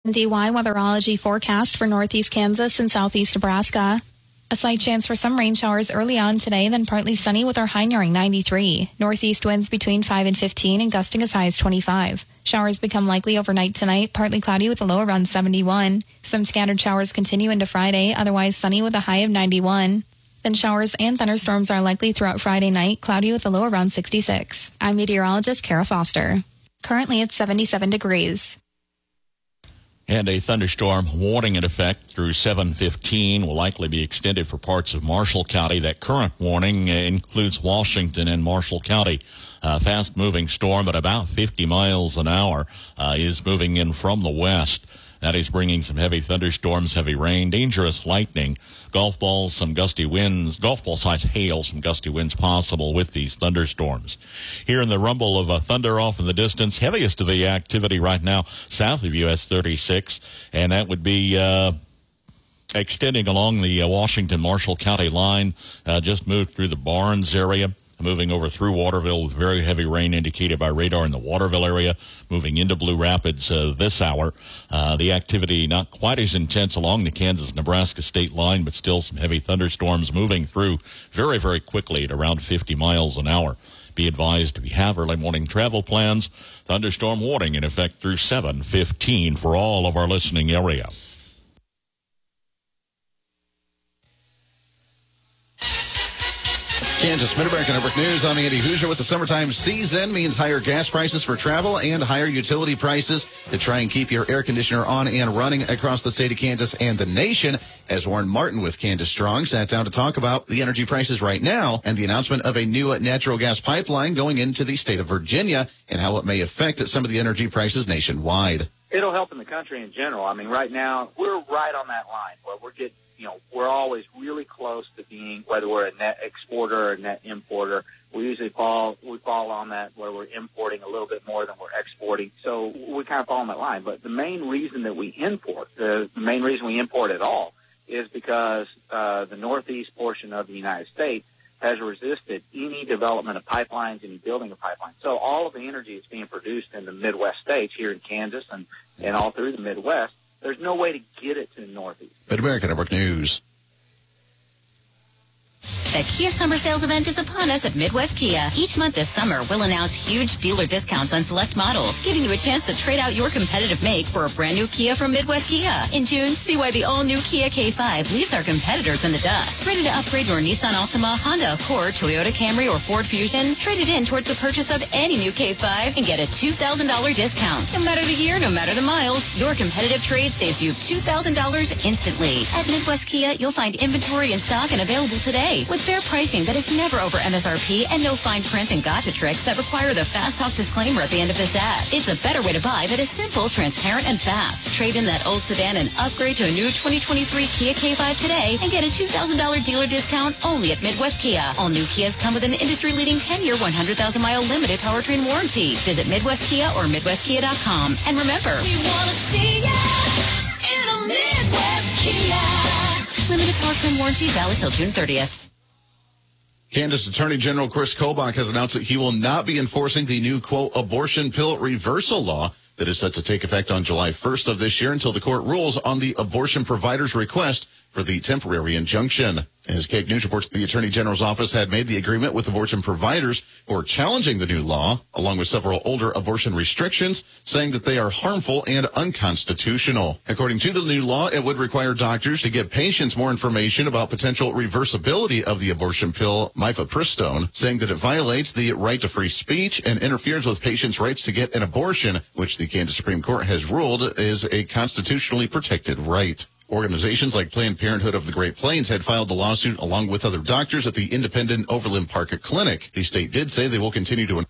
DY weatherology forecast for northeast Kansas and southeast Nebraska. A slight chance for some rain showers early on today, then partly sunny with our high nearing 93. Northeast winds between 5 and 15 and gusting as high as 25. Showers become likely overnight tonight, partly cloudy with a low around 71. Some scattered showers continue into Friday, otherwise sunny with a high of 91. Then showers and thunderstorms are likely throughout Friday night, cloudy with a low around 66. I'm meteorologist Kara Foster. Currently it's 77 degrees. And a thunderstorm warning in effect through 7:15 will likely be extended for parts of Marshall County. That current warning includes Washington and Marshall County. Fast-moving storm at about 50 miles an hour is moving in from the west. That is bringing some heavy thunderstorms, heavy rain, dangerous lightning, golf balls, some gusty winds, golf ball-sized hail, some gusty winds possible with these thunderstorms. Here in the rumble of thunder off in the distance, heaviest of the activity right now south of US 36, and that would be extending along the Washington-Marshall County line, just moved through the Barnes area. Moving over through Waterville with very heavy rain indicated by radar in the Waterville area, moving into Blue Rapids this hour. The activity not quite as intense along the Kansas-Nebraska state line, but still some heavy thunderstorms moving through very, very quickly at around 50 miles an hour. Be advised if you have early morning travel plans, thunderstorm warning in effect through 7:15 for all of our listening area. Kansas Mid-America Network News. I'm Andy Hoosier. With the summertime season means higher gas prices for travel and higher utility prices to try and keep your air conditioner on and running across the state of Kansas and the nation. As Warren Martin with Kansas Strong sat down to talk about the energy prices right now and the announcement of a new natural gas pipeline going into the state of Virginia and how it may affect some of the energy prices nationwide. It'll help in the country in general. I mean, right now, we're right on that line where we're always really close to being, whether we're a net exporter or a net importer. We usually fall on that where we're importing a little bit more than we're exporting. So we kind of fall on that line. But the main reason that we import, the main reason we import at all is because the northeast portion of the United States has resisted any development of pipelines, any building of pipelines. So all of the energy is being produced in the Midwest states here in Kansas and all through the Midwest. There's no way to get it to the Northeast. Mid-America Network News. The Kia Summer Sales Event is upon us at Midwest Kia. Each month this summer, we'll announce huge dealer discounts on select models, giving you a chance to trade out your competitive make for a brand new Kia from Midwest Kia. In June, see why the all-new Kia K5 leaves our competitors in the dust. Ready to upgrade your Nissan Altima, Honda Accord, Toyota Camry, or Ford Fusion? Trade it in towards the purchase of any new K5 and get a $2,000 discount. No matter the year, no matter the miles, your competitive trade saves you $2,000 instantly. At Midwest Kia, you'll find inventory in stock and available today with fair pricing that is never over MSRP and no fine print and gotcha tricks that require the fast talk disclaimer at the end of this ad. It's a better way to buy that is simple, transparent, and fast. Trade in that old sedan and upgrade to a new 2023 Kia K5 today and get a $2,000 dealer discount only at Midwest Kia. All new Kias come with an industry-leading 10-year, 100,000-mile limited powertrain warranty. Visit Midwest Kia or MidwestKia.com. And remember, we want to see ya in a Midwest Kia. Limited powertrain warranty valid till June 30th. Kansas Attorney General Chris Kobach has announced that he will not be enforcing the new, quote, abortion pill reversal law that is set to take effect on July 1st of this year until the court rules on the abortion provider's request for the temporary injunction. As KAKE News reports, the Attorney General's office had made the agreement with abortion providers who are challenging the new law, along with several older abortion restrictions, saying that they are harmful and unconstitutional. According to the new law, it would require doctors to give patients more information about potential reversibility of the abortion pill mifepristone, saying that it violates the right to free speech and interferes with patients' rights to get an abortion, which the Kansas Supreme Court has ruled is a constitutionally protected right. Organizations like Planned Parenthood of the Great Plains had filed the lawsuit along with other doctors at the independent Overland Park Clinic. The state did say they will continue to...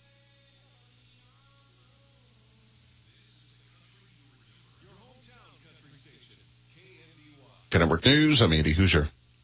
Network News, I'm Andy Hoosier.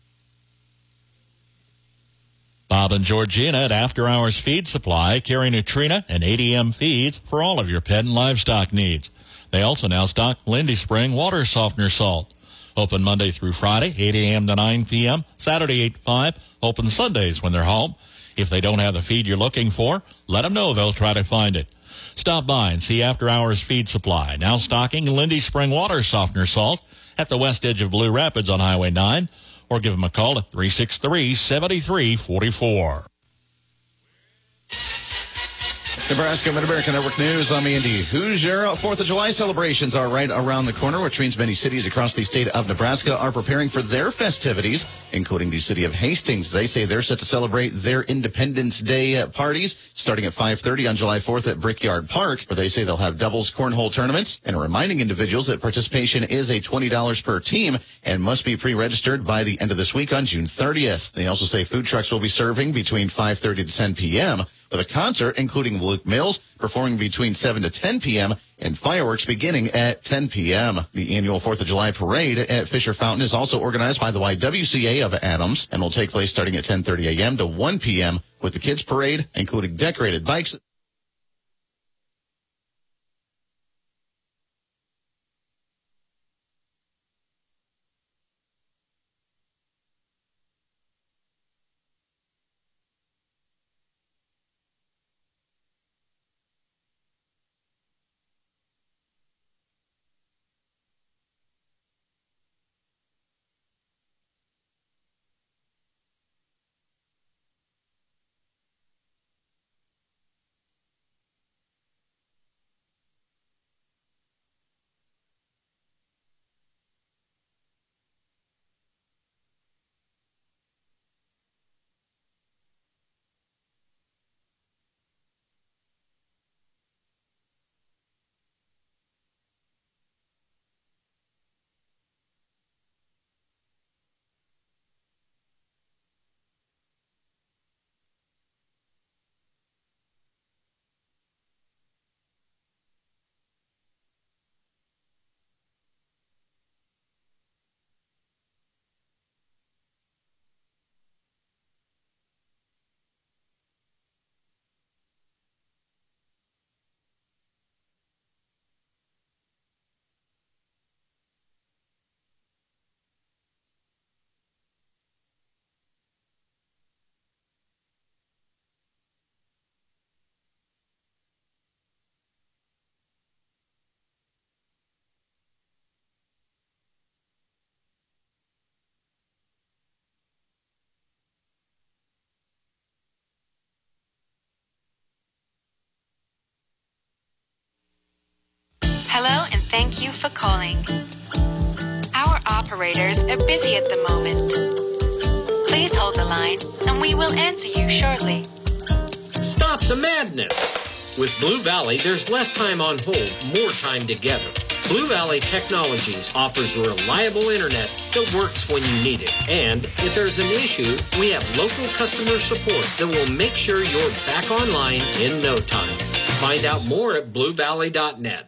Bob and Georgina at After Hours Feed Supply carry Nutrena and ADM feeds for all of your pet and livestock needs. They also now stock Lindy Spring water softener salt. Open Monday through Friday, 8 a.m. to 9 p.m., Saturday 8 to 5, open Sundays when they're home. If they don't have the feed you're looking for, let them know. They'll try to find it. Stop by and see After Hours Feed Supply. Now stocking Lindy Spring Water Softener Salt at the west edge of Blue Rapids on Highway 9. Or give them a call at 363-7344. Nebraska Mid-America Network News. I'm Andy Hoosier. 4th of July celebrations are right around the corner, which means many cities across the state of Nebraska are preparing for their festivities, including the city of Hastings. They say they're set to celebrate their Independence Day parties starting at 5:30 on July 4th at Brickyard Park, where they say they'll have doubles cornhole tournaments and reminding individuals that participation is a $20 per team and must be pre-registered by the end of this week on June 30th. They also say food trucks will be serving between 5:30 to 10 p.m., with a concert including Luke Mills performing between 7 to 10 p.m. and fireworks beginning at 10 p.m. The annual 4th of July parade at Fisher Fountain is also organized by the YWCA of Adams and will take place starting at 10:30 a.m. to 1 p.m. with the kids parade including decorated bikes. Hello and thank you for calling. Our operators are busy at the moment. Please hold the line and we will answer you shortly. Stop the madness! With Blue Valley, there's less time on hold, more time together. Blue Valley Technologies offers reliable internet that works when you need it. And if there's an issue, we have local customer support that will make sure you're back online in no time. Find out more at bluevalley.net.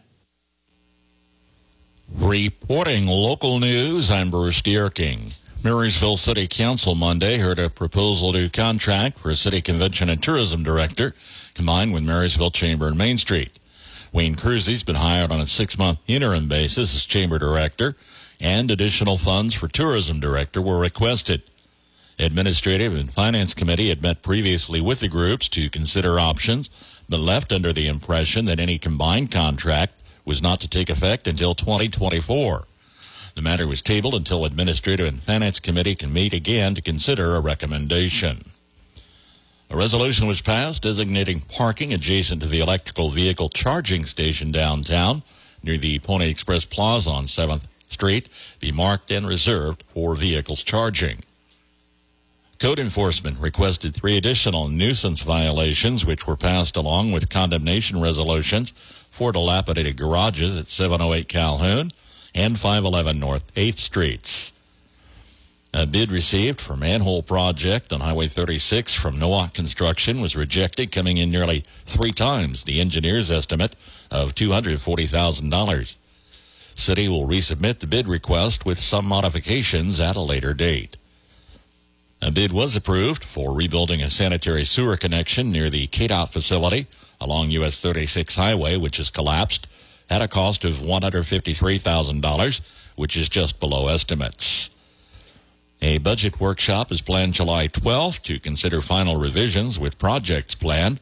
Reporting local news, I'm Bruce Dierking. Marysville City Council Monday heard a proposal to contract for a city convention and tourism director, combined with Marysville Chamber and Main Street. Wayne Cruzy's been hired on a 6-month interim basis as chamber director, and additional funds for tourism director were requested. Administrative and Finance Committee had met previously with the groups to consider options, but left under the impression that any combined contract was not to take effect until 2024. The matter was tabled until Administrative and Finance Committee can meet again to consider a recommendation. A resolution was passed designating parking adjacent to the electrical vehicle charging station downtown near the Pony Express Plaza on 7th Street be marked and reserved for vehicles charging. Code enforcement requested 3 additional nuisance violations, which were passed along with condemnation resolutions for dilapidated garages at 708 Calhoun and 511 North 8th Streets. A bid received for manhole project on Highway 36 from Nowak Construction was rejected, coming in nearly 3 times the engineer's estimate of $240,000. City will resubmit the bid request with some modifications at a later date. A bid was approved for rebuilding a sanitary sewer connection near the KDOT facility along US 36 highway, which has collapsed, at a cost of $153,000, which is just below estimates. A budget workshop is planned July 12th to consider final revisions with projects planned,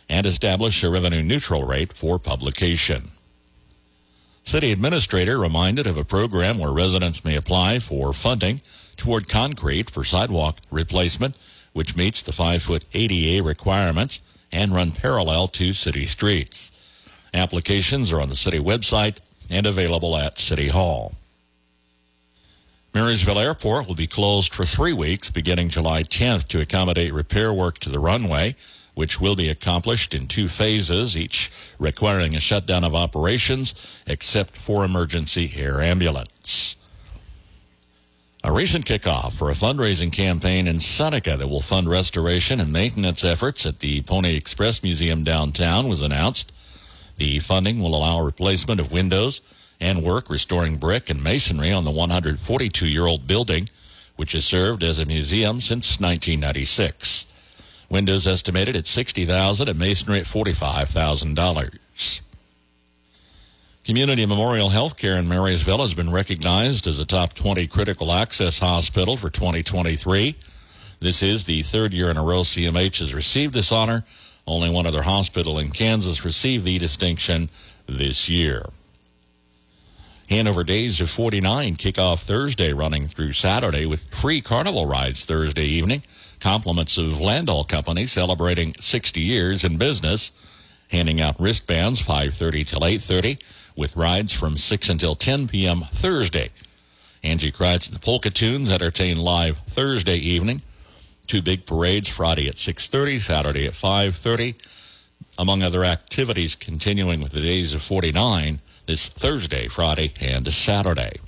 and establish a revenue-neutral rate for publication. City administrator reminded of a program where residents may apply for funding toward concrete for sidewalk replacement, which meets the 5-foot ADA requirements and run parallel to city streets. Applications are on the city website and available at City Hall. Marysville Airport will be closed for 3 weeks beginning July 10th to accommodate repair work to the runway, which will be accomplished in 2 phases, each requiring a shutdown of operations except for emergency air ambulance. A recent kickoff for a fundraising campaign in Seneca that will fund restoration and maintenance efforts at the Pony Express Museum downtown was announced. The funding will allow replacement of windows and work restoring brick and masonry on the 142-year-old building, which has served as a museum since 1996. Windows estimated at $60,000 and masonry at $45,000. Community Memorial Healthcare in Marysville has been recognized as a top 20 critical access hospital for 2023. This is the 3rd year in a row CMH has received this honor. Only one other hospital in Kansas received the distinction this year. Hanover Days of 49 kick off Thursday, running through Saturday with free carnival rides Thursday evening. Compliments of Landau Company celebrating 60 years in business, handing out wristbands 5:30 till 8:30 with rides from 6 until 10 p.m. Thursday. Angie Kreitz and the Polka Tunes entertain live Thursday evening. 2 big parades Friday at 6:30, Saturday at 5:30. Among other activities continuing with the Days of 49 this Thursday, Friday, and Saturday.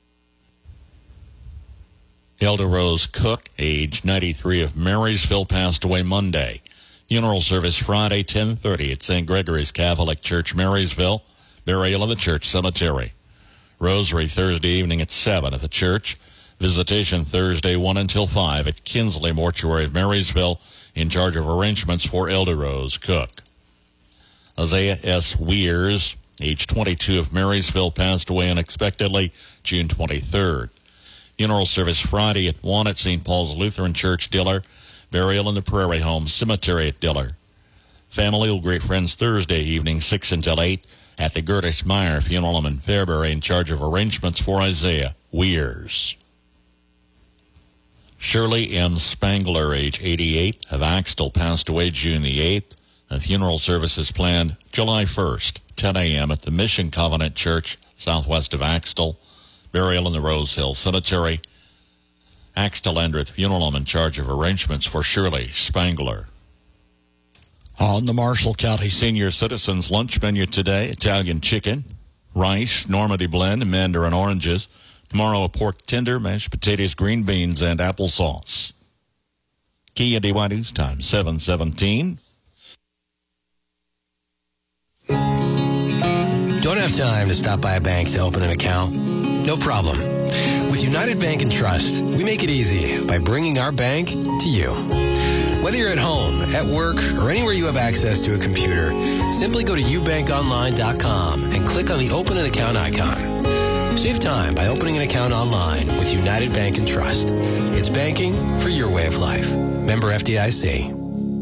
Elder Rose Cook, age 93, of Marysville, passed away Monday. Funeral service Friday, 10:30 at St. Gregory's Catholic Church, Marysville. Burial in the church cemetery. Rosary Thursday evening at 7 at the church. Visitation Thursday 1 until 5 at Kinsley Mortuary of Marysville, in charge of arrangements for Elder Rose Cook. Isaiah S. Weirs, age 22, of Marysville, passed away unexpectedly June 23rd. Funeral service Friday at 1 at St. Paul's Lutheran Church, Diller. Burial in the Prairie Home Cemetery at Diller. Family will greet friends Thursday evening 6 until 8 at the Gertis Meyer Funeral Home in Fairbury, in charge of arrangements for Isaiah Weirs. Shirley M. Spangler, age 88, of Axtell, passed away June the 8th. A funeral service is planned July 1st, 10 a.m. at the Mission Covenant Church, southwest of Axtell. Burial in the Rose Hill Cemetery. Axtell Endreth Funeral Home in charge of arrangements for Shirley Spangler. On the Marshall County Senior Citizens Lunch Menu today, Italian chicken, rice, Normandy blend, mandarin oranges. Tomorrow, a pork tender, mashed potatoes, green beans, and applesauce. KNDY News Time, 7:17. Don't have time to stop by a bank to open an account? No problem. With United Bank and Trust, we make it easy by bringing our bank to you. Whether you're at home, at work, or anywhere you have access to a computer, simply go to ubankonline.com and click on the Open an Account icon. Save time by opening an account online with United Bank and Trust. It's banking for your way of life. Member FDIC.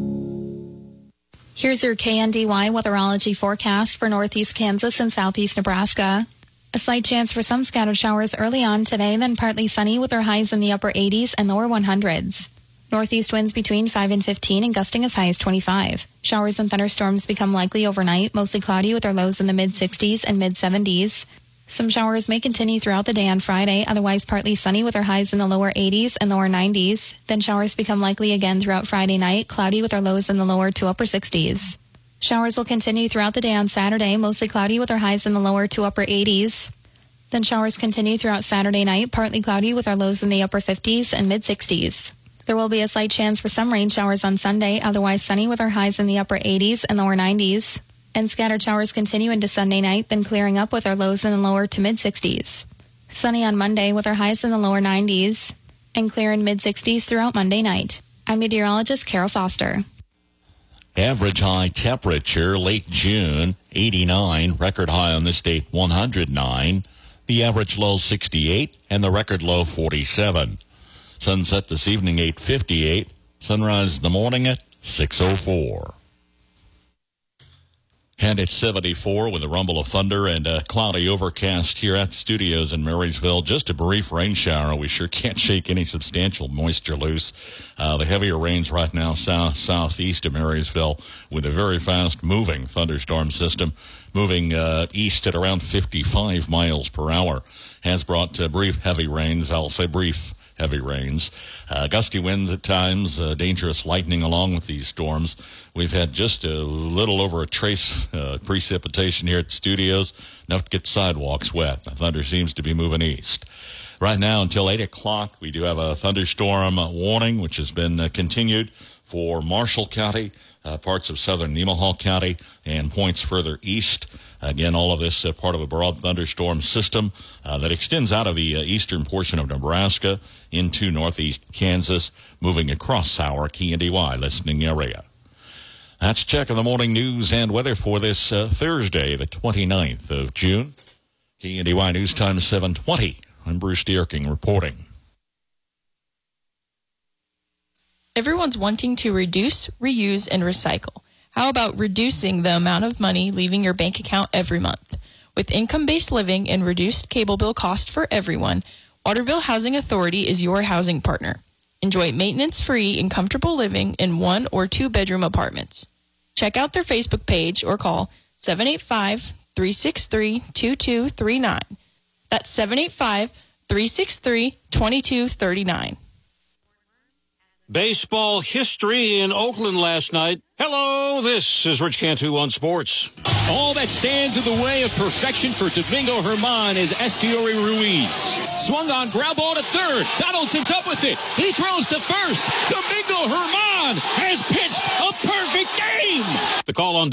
Here's your KNDY weatherology forecast for northeast Kansas and southeast Nebraska. A slight chance for some scattered showers early on today, then partly sunny with our highs in the upper 80s and lower 100s. Northeast winds between 5 and 15 and gusting as high as 25. Showers and thunderstorms become likely overnight, mostly cloudy with our lows in the mid-60s and mid-70s. Some showers may continue throughout the day on Friday, otherwise partly sunny with our highs in the lower 80s and lower 90s. Then showers become likely again throughout Friday night, cloudy with our lows in the lower to upper 60s. Showers will continue throughout the day on Saturday, mostly cloudy with our highs in the lower to upper 80s. Then showers continue throughout Saturday night, partly cloudy with our lows in the upper 50s and mid-60s. There will be a slight chance for some rain showers on Sunday, otherwise sunny with our highs in the upper 80s and lower 90s. And scattered showers continue into Sunday night, then clearing up with our lows in the lower to mid-60s. Sunny on Monday with our highs in the lower 90s, and clear in mid-60s throughout Monday night. I'm meteorologist Carol Foster. Average high temperature late June, 89. Record high on this date, 109. The average low, 68, and the record low, 47. Sunset this evening, 8:58. Sunrise in the morning at 6:04. And it's 74 with a rumble of thunder and cloudy overcast here at the studios in Marysville. Just a brief rain shower. We sure can't shake any substantial moisture loose. The heavier rains right now southeast of Marysville with a very fast moving thunderstorm system moving east at around 55 miles per hour has brought brief heavy rains. I'll say brief heavy rains, gusty winds at times, dangerous lightning along with these storms. We've had just a little over a trace precipitation here at the studios, enough to get sidewalks wet. The thunder seems to be moving east. Right now until 8 o'clock, we do have a thunderstorm warning, which has been continued for Marshall County, parts of southern Nemaha County, and points further east. Again, all of this part of a broad thunderstorm system that extends out of the eastern portion of Nebraska into northeast Kansas, moving across our KNDY listening area. That's check of the morning news and weather for this Thursday, the 29th of June. KNDY News Time 7:20. I'm Bruce Dierking reporting. Everyone's wanting to reduce, reuse, and recycle. How about reducing the amount of money leaving your bank account every month? With income-based living and reduced cable bill cost for everyone, Waterville Housing Authority is your housing partner. Enjoy maintenance-free and comfortable living in 1 or 2 bedroom apartments. Check out their Facebook page or call 785-363-2239. That's 785-363-2239. Baseball history in Oakland last night. Hello, this is Rich Cantu on Sports. All that stands in the way of perfection for Domingo Germán is Estiori Ruiz. Swung on, ground ball to third. Donaldson's up with it. He throws to first. Domingo Germán has pitched a perfect game. The call on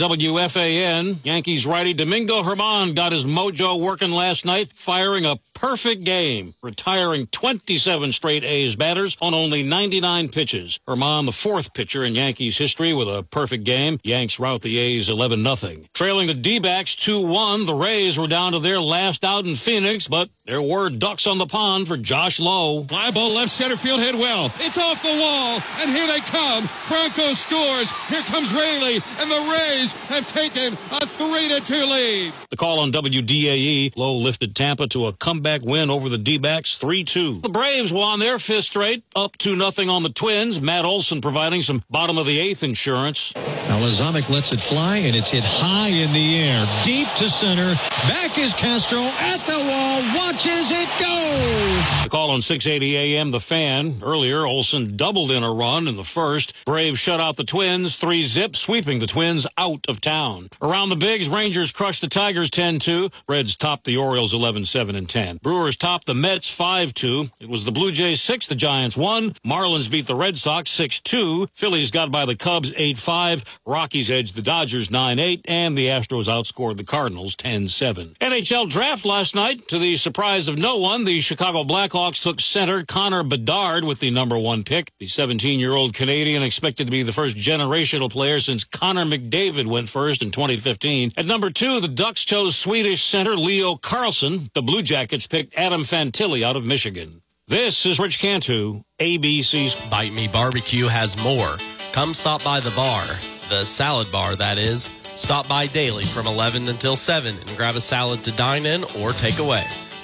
WFAN. Yankees righty Domingo Germán got his mojo working last night, firing a perfect game, retiring 27 straight A's batters on only 99 pitches. Germán, the 4th pitcher in Yankees history with a perfect game. Yanks rout the A's 11-0. Trailing the D-backs 2-1, the Rays were down to their last out in Phoenix, but there were ducks on the pond for Josh Lowe. Fly ball left center field hit well. It's off the wall, and here they come. Franco scores. Here comes Raley, and the Rays have taken a 3-2 lead. The call on WDAE. Lowe lifted Tampa to a comeback win over the D-backs 3-2. The Braves won their 5th straight, up 2-0 on the Twins. Matt Olson providing some bottom of the 8th insurance. Now Lazomic lets it fly, and it's hit high in the air, deep to center. Back is Castro at the wall, watches it go. The call on 680 AM, The Fan. Earlier, Olson doubled in a run in the first. Braves shut out the Twins 3-0, sweeping the Twins out of town. Around the Bigs, Rangers crushed the Tigers 10-2. Reds topped the Orioles 11-7 and 10. Brewers topped the Mets 5-2. It was the Blue Jays 6, the Giants 1. Marlins beat the Red Sox 6-2. Phillies got by the Cubs 8-5. Rockies edged the Dodgers 9-8, and the Astros outscored the Cardinals 10-7. NHL draft last night. To the surprise of no one, the Chicago Blackhawks took center Connor Bedard with the number 1 pick. The 17-year-old Canadian expected to be the first generational player since Connor McDavid went first in 2015. At number 2, the Ducks chose Swedish center Leo Carlsson. The Blue Jackets picked Adam Fantilli out of Michigan. This is Rich Cantu, ABC's Bite Me Barbecue has more. Come stop by the bar. The salad bar, that is. Stop by daily from 11 until 7 and grab a salad to dine in or take away.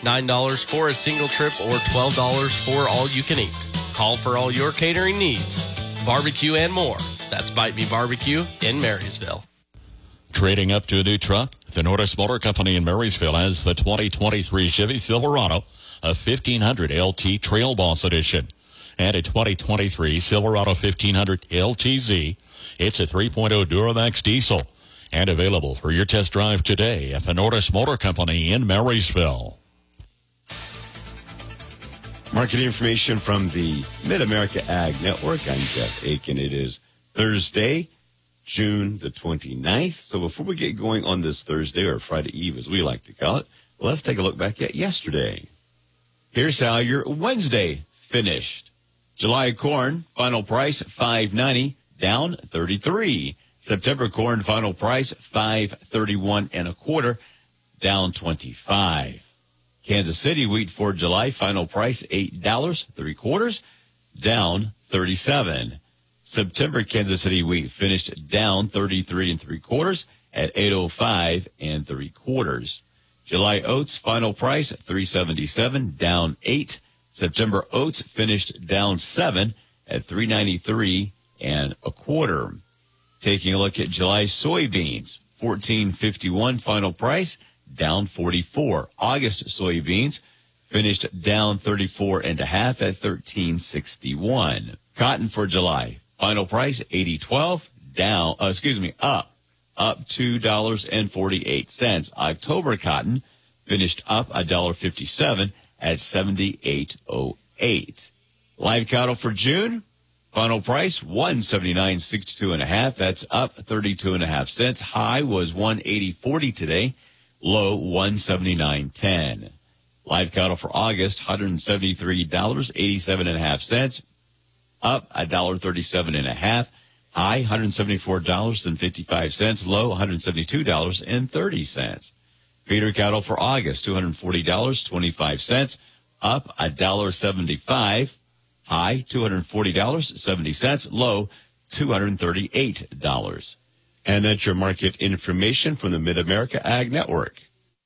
$9 for a single trip or $12 for all you can eat. Call for all your catering needs. Barbecue and more. That's Bite Me Barbecue in Marysville. Trading up to a new truck, the Norris Motor Company in Marysville has the 2023 Chevy Silverado, a 1500 LT Trail Boss Edition, and a 2023 Silverado 1500 LTZ. It's a 3.0 Duramax diesel and available for your test drive today at the Norris Motor Company in Marysville. Market information from the Mid-America Ag Network. I'm Jeff Aiken. It is Thursday, June the 29th. So before we get going on this Thursday, or Friday Eve as we like to call it, let's take a look back at yesterday. Here's how your Wednesday finished. July corn, final price $5.90, down 33. September corn, final price $5.31 1/4, down 25. Kansas City wheat for July, final price $8 3/4, down 37. September Kansas City wheat finished down 33 3/4. at $8.05 3/4. July oats final price $3.77, down 8. September oats finished down 7 at $3.93 1/4. Taking a look at July soybeans, $14.51 final price, down 44. August soybeans finished down 34.5 at $13.61. Cotton for July, final price $80.12, up $2.48. October cotton finished up $1.57 at $78.08. Live cattle for June, final price $179.62.5. That's up 32.5 cents. High was $180.40 today. Low $179.10. Live cattle for August $173.87.5. Up $1.37.5. High $174.55. Low $172.30. Feeder cattle for August $240.25. Up $1.75. High $240.70. Low $238. And that's your market information from the Mid-America Ag Network.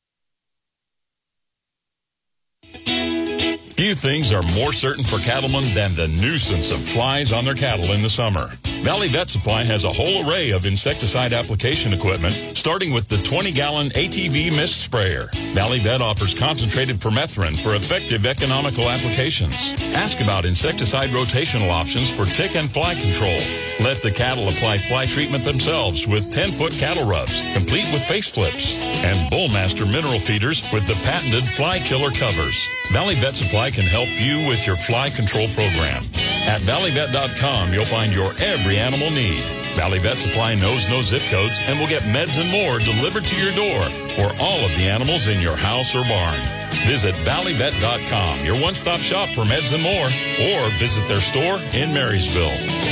Few things are more certain for cattlemen than the nuisance of flies on their cattle in the summer. Valley Vet Supply has a whole array of insecticide application equipment, starting with the 20-gallon ATV mist sprayer. Valley Vet offers concentrated permethrin for effective economical applications. Ask about insecticide rotational options for tick and fly control. Let the cattle apply fly treatment themselves with 10-foot cattle rubs, complete with face flips, and Bullmaster mineral feeders with the patented fly killer covers. Valley Vet Supply can help you with your fly control program. At valleyvet.com, you'll find your every animal need. Valley Vet Supply knows no zip codes and will get meds and more delivered to your door for all of the animals in your house or barn. Visit valleyvet.com, your one-stop shop for meds and more, or visit their store in Marysville.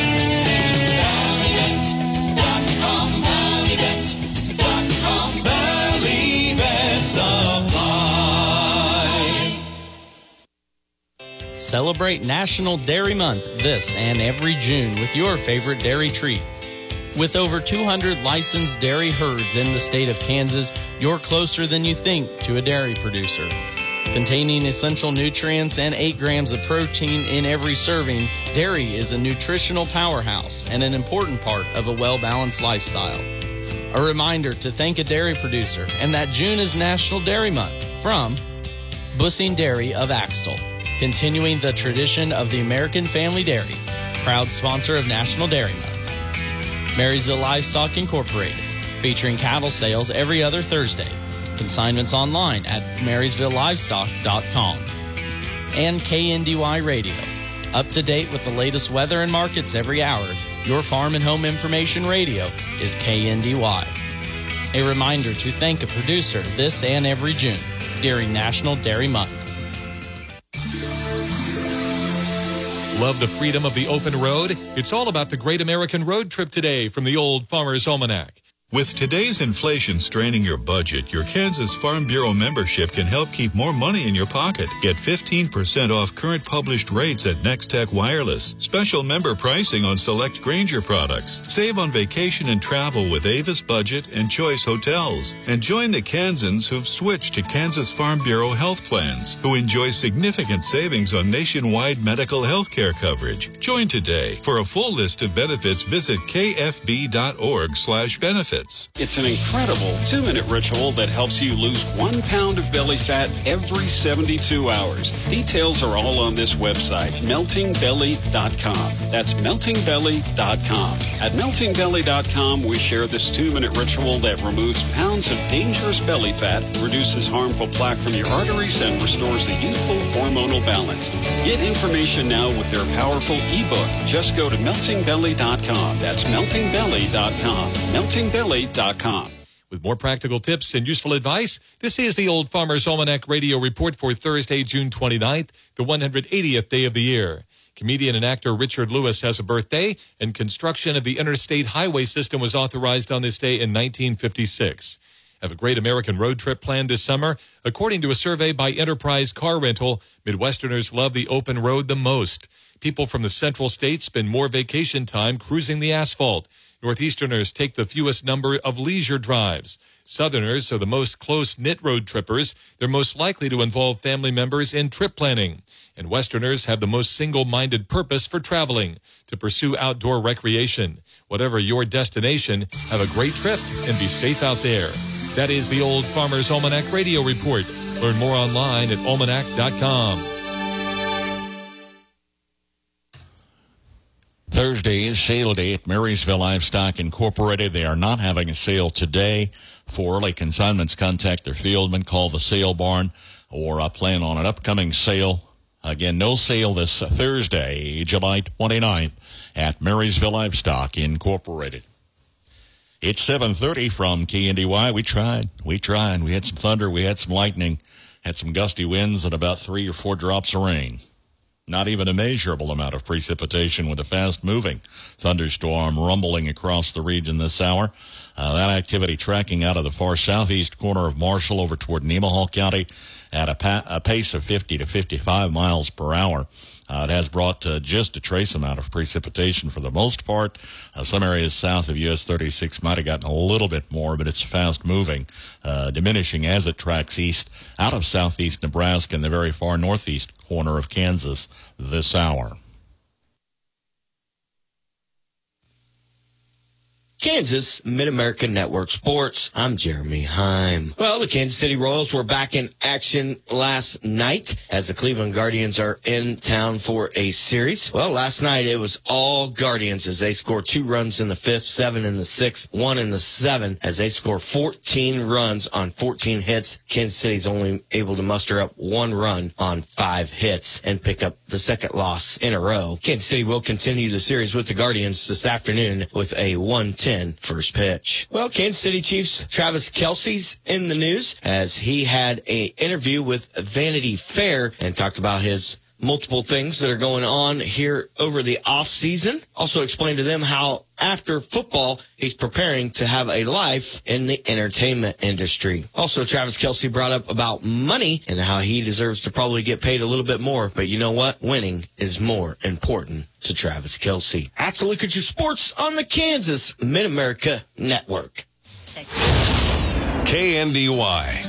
ValleyVet.com, ValleyVet.com, Valley Vet Supply. Celebrate National Dairy Month this and every June with your favorite dairy treat. With over 200 licensed dairy herds in the state of Kansas, you're closer than you think to a dairy producer. Containing essential nutrients and 8 grams of protein in every serving, dairy is a nutritional powerhouse and an important part of a well-balanced lifestyle. A reminder to thank a dairy producer and that June is National Dairy Month from Bussing Dairy of Axtell. Continuing the tradition of the American Family Dairy, proud sponsor of National Dairy Month. Marysville Livestock Incorporated, featuring cattle sales every other Thursday. Consignments online at marysvillelivestock.com. And KNDY Radio, up to date with the latest weather and markets every hour. Your farm and home information radio is KNDY. A reminder to thank a producer this and every June during National Dairy Month. Love the freedom of the open road? It's all about the Great American Road Trip today from the Old Farmer's Almanac. With today's inflation straining your budget, your Kansas Farm Bureau membership can help keep more money in your pocket. Get 15% off current published rates at Nextech Wireless. Special member pricing on select Grainger products. Save on vacation and travel with Avis Budget and Choice Hotels. And join the Kansans who've switched to Kansas Farm Bureau health plans, who enjoy significant savings on nationwide medical health care coverage. Join today. For a full list of benefits, visit kfb.org/benefits. It's an incredible 2-minute ritual that helps you lose 1 pound of belly fat every 72 hours. Details are all on this website, meltingbelly.com. That's meltingbelly.com. At meltingbelly.com, we share this 2-minute ritual that removes pounds of dangerous belly fat, reduces harmful plaque from your arteries, and restores the youthful hormonal balance. Get information now with their powerful ebook. Just go to meltingbelly.com. That's meltingbelly.com. Meltingbelly.com. With more practical tips and useful advice, this is the Old Farmer's Almanac Radio Report for Thursday, June 29th, the 180th day of the year. Comedian and actor Richard Lewis has a birthday, and construction of the interstate highway system was authorized on this day in 1956. Have a great American road trip planned this summer? According to a survey by Enterprise Car Rental, Midwesterners love the open road the most. People from the central states spend more vacation time cruising the asphalt. Northeasterners take the fewest number of leisure drives. Southerners are the most close-knit road trippers. They're most likely to involve family members in trip planning. And Westerners have the most single-minded purpose for traveling, to pursue outdoor recreation. Whatever your destination, have a great trip and be safe out there. That is the Old Farmer's Almanac Radio Report. Learn more online at almanac.com. Thursday is sale day at Marysville Livestock Incorporated. They are not having a sale today. For early consignments, contact their fieldman, call the sale barn, or plan on an upcoming sale. Again, no sale this Thursday, July 29th at Marysville Livestock Incorporated. It's 7:30 from KNDY. We tried. We had some thunder. We had some lightning. Had some gusty winds and about 3 or 4 drops of rain. Not even a measurable amount of precipitation with a fast-moving thunderstorm rumbling across the region this hour. That activity tracking out of the far southeast corner of Marshall over toward Nemaha County at a pace of 50 to 55 miles per hour. It has brought just a trace amount of precipitation for the most part. Some areas south of US 36 might have gotten a little bit more, but it's fast-moving, diminishing as it tracks east out of southeast Nebraska and the very far northeast corner of Kansas this hour. Kansas Mid-America Network Sports. I'm Jeremy Heim. Well, the Kansas City Royals were back in action last night as the Cleveland Guardians are in town for a series. Well, last night it was all Guardians as they scored 2 runs in the 5th, 7 in the 6th, 1 in the 7th as they score 14 runs on 14 hits. Kansas City's only able to muster up 1 run on 5 hits and pick up the second loss in a row. Kansas City will continue the series with the Guardians this afternoon with a 1-10 first pitch. Well, Kansas City Chiefs Travis Kelce's in the news as he had an interview with Vanity Fair and talked about his multiple things that are going on here over the off season. Also explained to them how after football, he's preparing to have a life in the entertainment industry. Also, Travis Kelce brought up about money and how he deserves to probably get paid a little bit more. But you know what? Winning is more important to Travis Kelce. That's a look at your sports on the Kansas Mid-America Network. KNDY.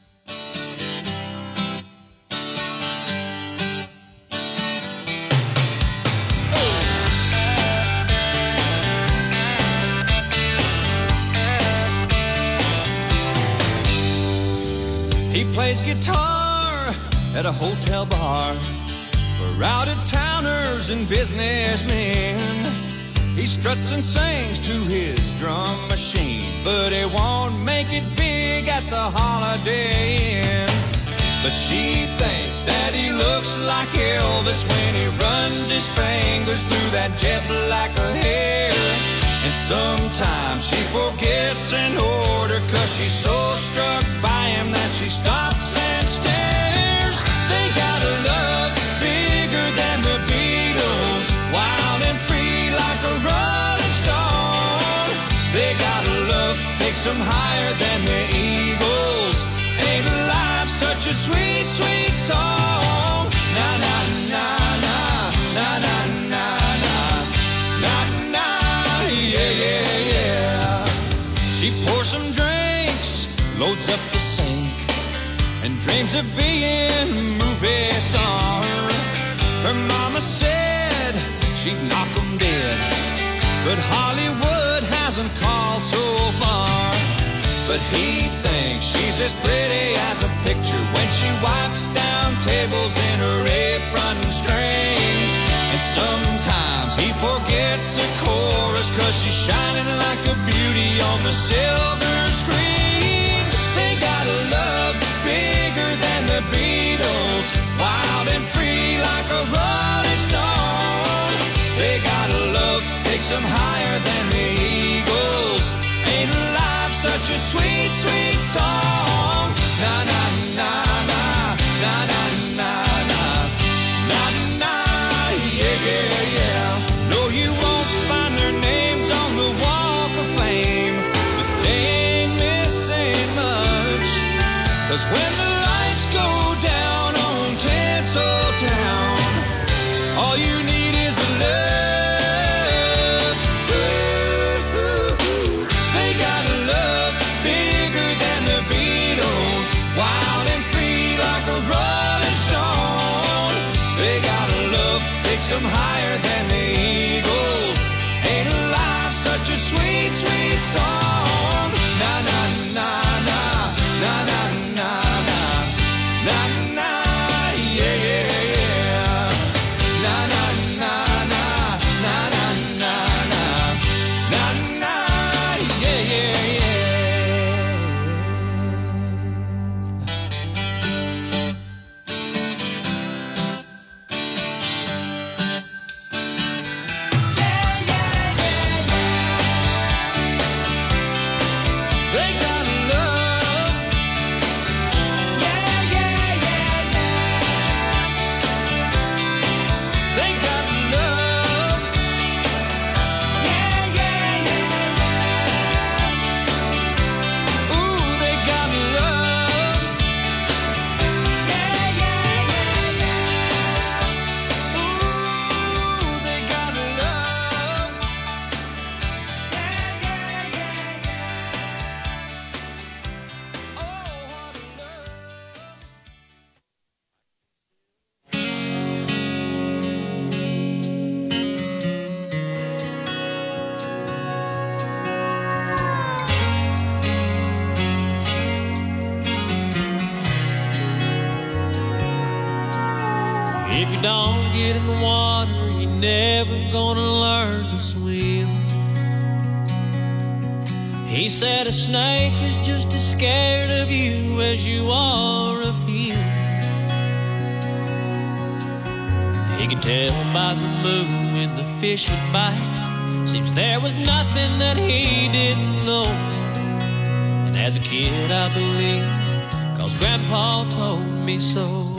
He plays guitar at a hotel bar for out-of-towners and businessmen. He struts and sings to his drum machine, but he won't make it big at the Holiday Inn. But she thinks that he looks like Elvis when he runs his fingers through that jet black hair. And sometimes she forgets an order 'cause she's so struck by him that she stops and stares. They got a love bigger than the Beatles, wild and free like a rolling stone. They got a love takes them higher than the Eagles. Ain't life such a sweet, sweet song? Na na na na na na na na na na. Yeah, yeah, yeah. She pours some drinks, loads up the sink, and dreams of being a movie star. Her mama said she'd knock 'em dead, but Hollywood hasn't called so far. But he thinks she's as pretty as a picture when she wipes down tables in her apron strings. And sometimes he forgets a chorus 'cause she's shining like a beauty on the silver screen. They got a love bigger than the Beatles, wild and free like a rolling stone. They got a love takes them higher than the Eagles. Ain't life such a sweet, sweet song? Na na na na na na na na na na. Yeah, yeah, yeah. No, you won't find their names on the Walk of Fame, but they ain't 'Cause when the lights go down on Tinseltown, all you need is a love. Ooh, ooh, ooh. They got a love bigger than the Beatles, wild and free like a rolling stone. They got a love takes them higher than the Eagles. Ain't life such a sweet, sweet song? Na na na na na na na na na na, yeah yeah yeah. Na na na na na na na na na na, yeah yeah yeah. They got love, yeah yeah yeah yeah. They got love, yeah yeah yeah yeah. Ooh, they got love, yeah yeah yeah yeah. Ooh, they got love, yeah yeah yeah yeah. Oh, what a love. If you don't get in the water, you're never gonna learn to swim. He said a snake is just as scared of you as you are of him. He could tell by the moon when the fish would bite. Seems there was nothing that he didn't know. And as a kid I believed, 'cause Grandpa told me so.